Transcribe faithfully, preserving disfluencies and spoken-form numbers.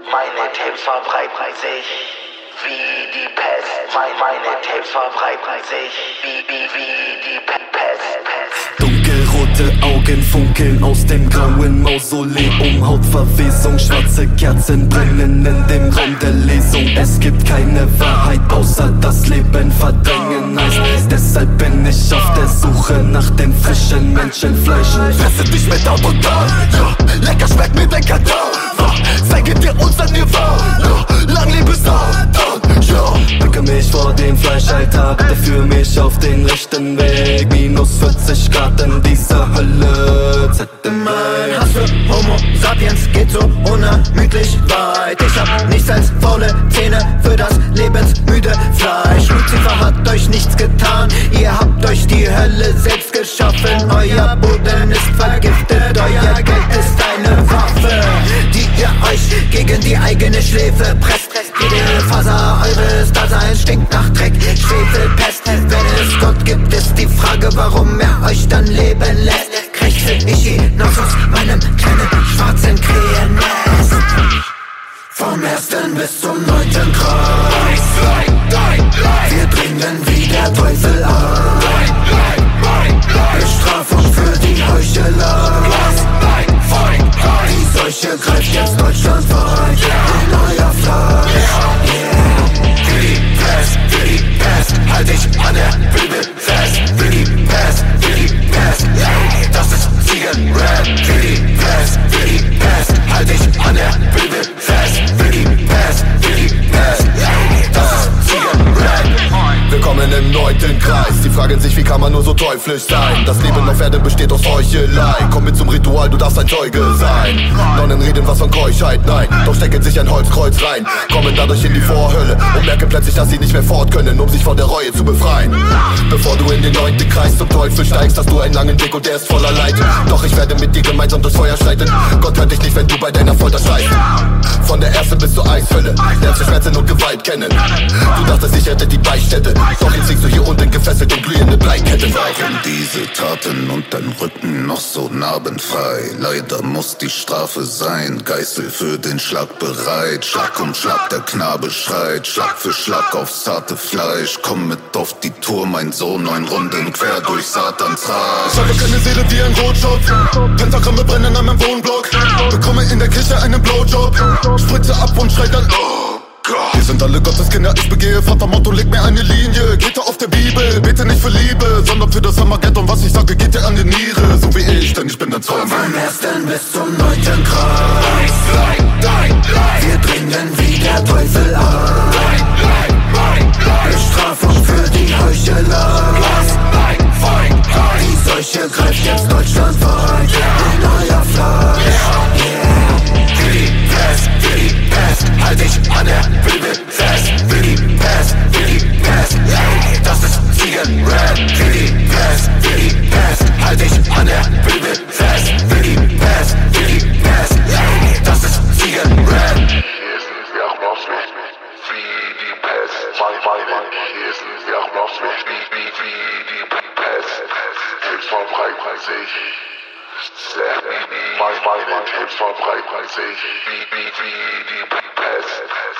Meine Tipps verbreiten sich wie die Pest. Mein, meine Tipps verbreiten sich wie, wie, wie die Pest. Dunkelrote Augen funkeln aus dem grauen Mausoleum. Hautverwesung, schwarze Kerzen brennen in dem Raum der Lesung. Es gibt keine Wahrheit, außer das Leben verdrängen heißt. Deshalb bin ich auf der Suche nach dem frischen Menschenfleisch. Fresse dich mit Abundal, ja, lecker schmeckt mir der Kadaver. Zeige dir unser Niveau, ja, lang lebe Satan, ja. Bücke mich vor dem Fleischaltar, der führt mich auf den rechten Weg. Minus vierzig Grad in dieser Hölle. Mein Hass für Homo Sapiens geht so unermüdlich weit. Ich hab nichts als faule Zähne für das lebensmüde Fleisch. Lucifer hat euch nichts getan, ihr habt euch die Hölle selbst geschaffen. Euer Boden ist vergiftet, euer Geld ist eine Waffe, die ihr euch gegen die eigene Schläfe presst. Jede Faser eures Daseins stinkt nach Dreck, Schwefelpest. Wenn es Gott gibt, ist die Frage, warum er euch dann leben lässt. Krächze ich hinaus aus meinem kleinen schwarzen Krähennest. Vom ersten bis zum neunten Kreis. Wir dringen wie der Teufel an. Bestrafung für die Heuchelei. Die Seuche greift jetzt deutschlandweit in euer Fleisch. Yeah. Für die Pest, für die Pest, halt dich an der Bibel fest. Für die Pest, für die Pest, das ist Ziegenrap. Für die Pest, für die Pest, halt dich an der Bibel fest. Für die Pest, für die Pest, das ist Ziegenrap. Willkommen im neunten Kreis. Die fragen sich, wie kann man nur so teuflisch sein? Das Leben auf Erden besteht aus Heuchelei. Komm mit zum Ritual, du darfst ein Zeuge sein. Nonnen reden was von Keuschheit, nein, doch stecken sich ein Holzkreuz rein. Kommen dadurch in die Vorhölle und merken plötzlich, dass sie nicht mehr fort können, um sich von der Reue zu befreien. Bevor du in den neunten Kreis zum Teufel steigst, hast du einen langen Weg und der ist voller Leid. Doch ich werde mit dir gemeinsam durchs Feuer schreiten. Gott hört dich nicht, wenn du bei deiner Folter schreist. Von der ersten bis zur Eishölle, lernst du Schmerzen und Gewalt kennen. Du dachtest, ich hätte die Beichtstätte, doch jetzt liegst du hier unten gefesselt in glühende Bleiketten. Waren diese Taten und dein Rücken noch so narbenfrei? Leider muss die Strafe sein, Geißel für den Schlag bereit. Schlag um Schlag, der Knabe schreit, Schlag für Schlag aufs zarte Fleisch. Komm mit auf die Tour, mein Sohn, neun Runden quer durch Satans Reich. Ich habe keine Seele wie ein Rotschopf, Pentagramme brennen an meinem Wohnblock. Bekomme in der Kirche einen Blowjob, spritze ab und schrei dann oh Gott. Wir sind alle Gotteskinder, ich begehe Vatermord und leg mir eine Linie. Geht auf der Bibel, bete nicht für Liebe, sondern für das Armageddon. Was ich sage, geht dir an die Niere, so wie ich, denn ich bin der Teufel. Vom ersten bis zum neunten Kreis. Wir dringen wie der Teufel an. Bestrafung für die Heuchelei. Die Seuche greift jetzt deutschlandweit in euer Fleisch. Yeah. Für die Pest, für die Pest, halt dich an der Bibel fest. Für die Pest, für die Pest, das ist Ziegenrap. Für die Pest, für die Pest, halt dich an der Bibel fest. Für die Pest, für die Pest, das ist Ziegenrap. Hier sind wir auch noch nicht wie die Pest. Hier sind wir auch noch nicht wie, wie, wie die Pest. Tipps verbreiten sich. Meine Tipps verbreiten sich wie, wie, wie die Pest.